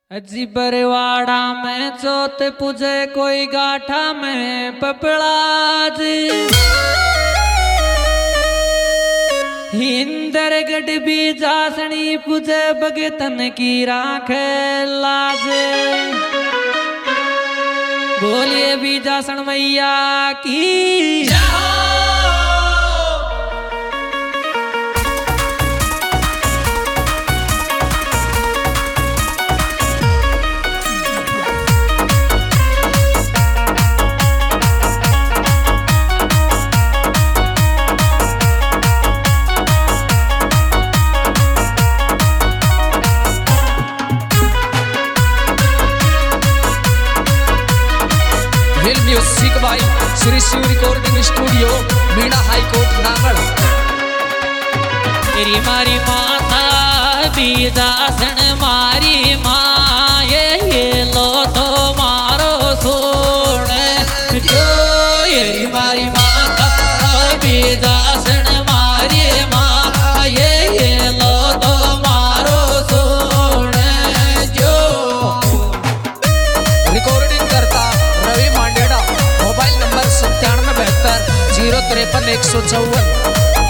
अजी बरवाड़ा में चौथ पूजे कोई गाठा में पपड़ाज हिंदर गढ़ भी जासनी पूजे भगतन की राखे लाज। बोलिए भी जासन मैया की। Music by Shri Shiv recording studio Meena high court Nagarh. तेरी मारी माता बीजासन मारी माँ ये लो तो मारो सोने जो तेरी मारी माता बीजासन मारी माँ ये लो तो मारो सोने जो। रिकॉर्डिंग करता रवि मांडेड़ा, मोबाइल नंबर 9772 053 154।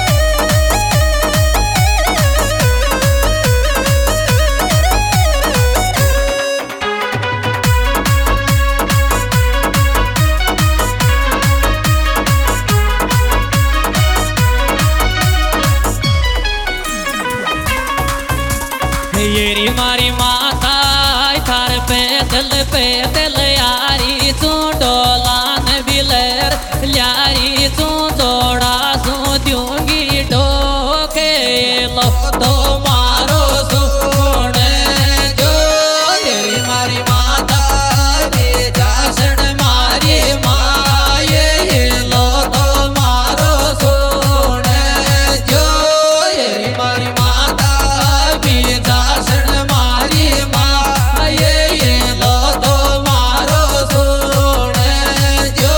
येरी मारी माता थार पैदल यारी तू डोलान बिलर ल्यारी तू जोड़ा तू दूंगी डोके लो तो मारो सुने जो। येरी मारी माता जासन मारी माँ ये लो तो मारो सुने जो। येरी मारी माता जासन मारी माँ ये लो तो मारो सुने जो।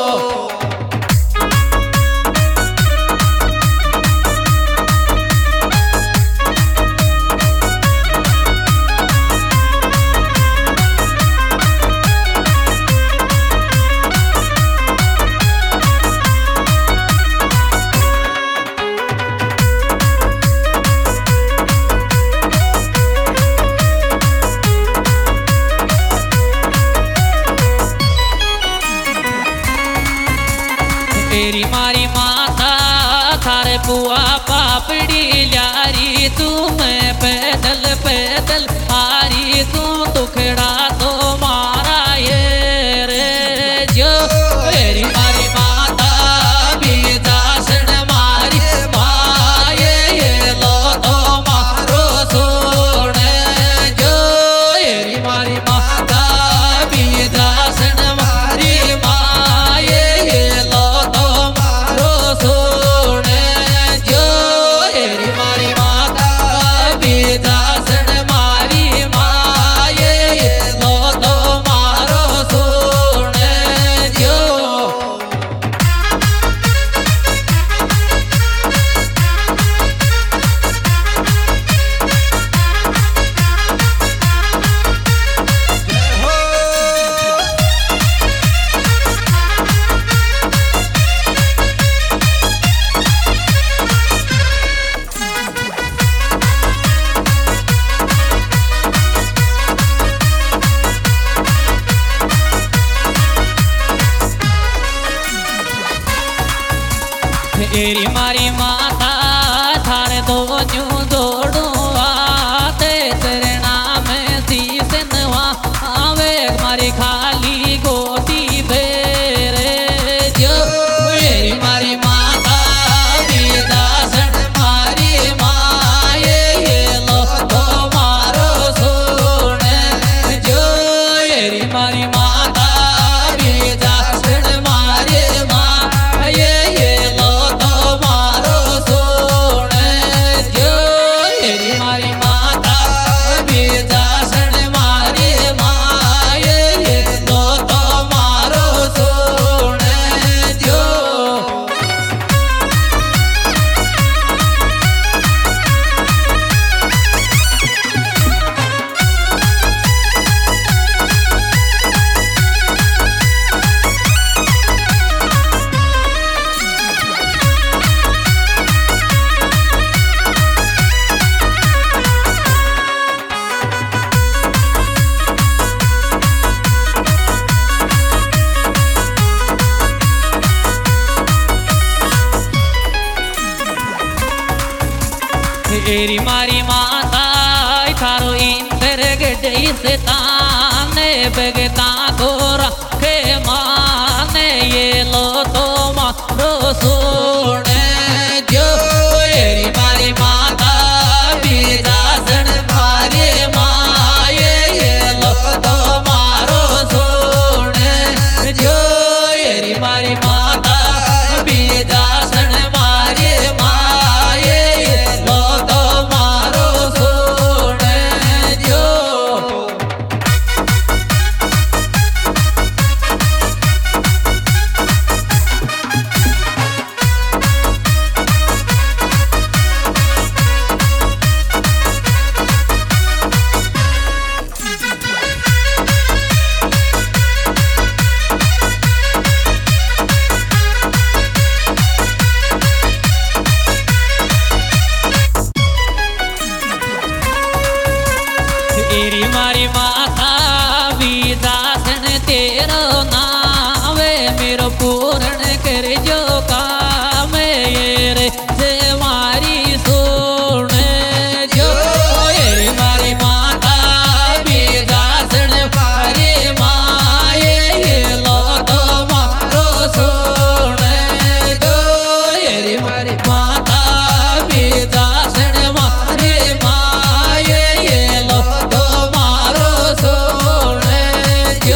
तेरी मारी माता थारे पुआ पापड़ी ल्यारी तू मैं पैदल पैदल हारी तू दुखड़ा तो मारा ये रे जो। तेरी मारी माता भी दासन मारी माँ ये लो तो मारो सोने जो। तेरी मारी माता भी दासन मारी माँ ये लो तो मारो सोने जो। तेरी मारी माता भी दासन मारी माँ ये लो तो मारो सोने जो। तेरी मारी माता थारे दो न्यू जोड़ू आते तेरे नाम शीश नवा आवे मारी खाली गोदी बेरे जो। तेरी मारी माता भी दासन मारी माँ ये लो तो मारो सोने जो। तेरी मारी माता भी दासन मारी माँ ये लो तो मारो तेरी मारी माता थारो इंदर गडई से ताने बगता को रखे माने ये लो तो मारो सोने जो तेरी मारी माता बिदासन मारे माये ये लो तो मारो सोने जो तेरी मारी माता बिदासन मारे माये ये लो तो मारो सोने जो तेरी मारी माता विदासन तेरो नावे मेरो पूर्ण कर जो काम ये रे से मारी सोने जो तेरी मारी माता विदासन मारे माये ये लो तो मारो सोने जो तेरी मारी माता विदासन मारे माये ये लो तो मारो सोने जो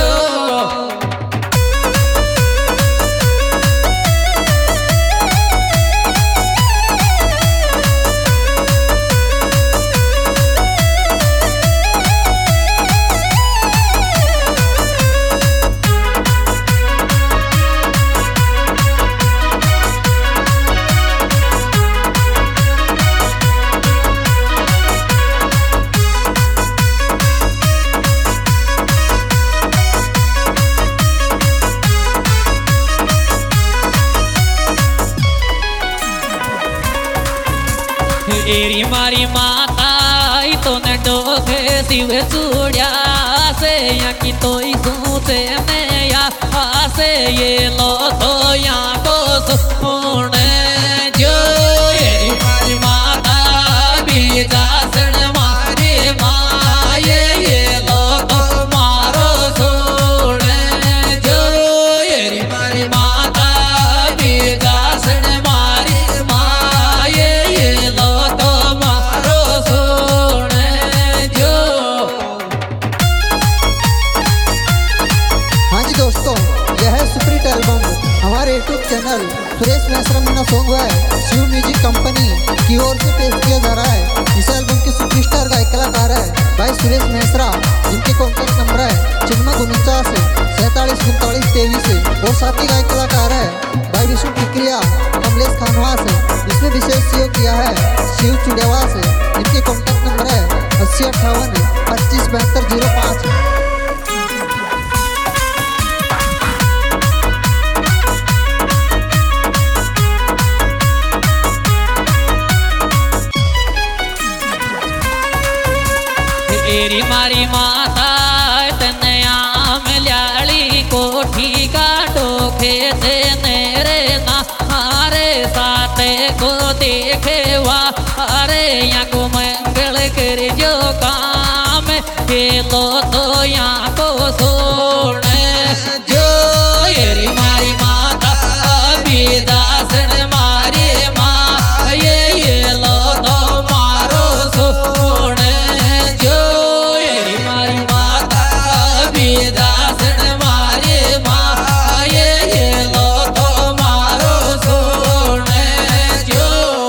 एरी मारी माता तो न डोखे शिव चूड़िया से या की तो सूते में या से ये लो तो यहाँ को सुने जो एरी मारी माता बिदासन मारे माये ये लो तो मारो सोने जो एरी मारी माता बिदासन मारे माये ये लो तो मारो सोने जो हाँ जी दोस्तों, यह है सुप्रीट एल्बम हमारे YouTube channel Suresh Mehsara Meena song है शिव म्यूजिक कंपनी की ओर से पेश किया जा रहा है। इस एल्बम के सुपरस्टार गायक कलाकार है भाई सुरेश मेहसरा, जिनके कॉन्टैक्ट नंबर है 49 47 39 23 और साथ ही गायक कलाकार है भाई विष्णु टिकरिया कमलेश खानवास है। इसमें विशेष सहयोग किया है शिव चुड़ेवास है, जिनके कॉन्टैक्ट नंबर है 80 58 25 72 05। तेरी मारी माता तनया मल्याली कोठी का टोखे से नेरे ना हारे साथे को देखे वा अरे यहाँ को मंगल कर जो काम के लो तो यहाँ को सोने जो तेरी मारी माता बिदासन मारे माँ ये लो तो मारो सोने जो तेरी मारी माता बिदासन मारे माँ ये लो तो मारो सोने जो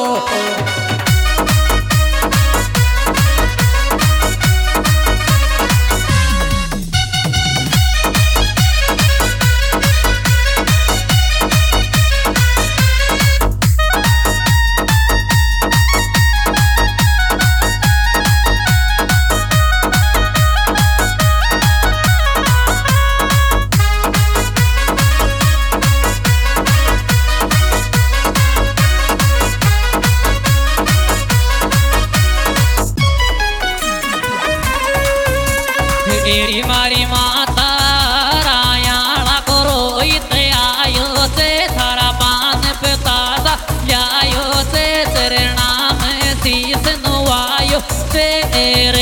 तेरी मारी माता रायाणा को रोहित आयो से थारा पान पे ताजा लायो से चरणा में शीस नो सवेरे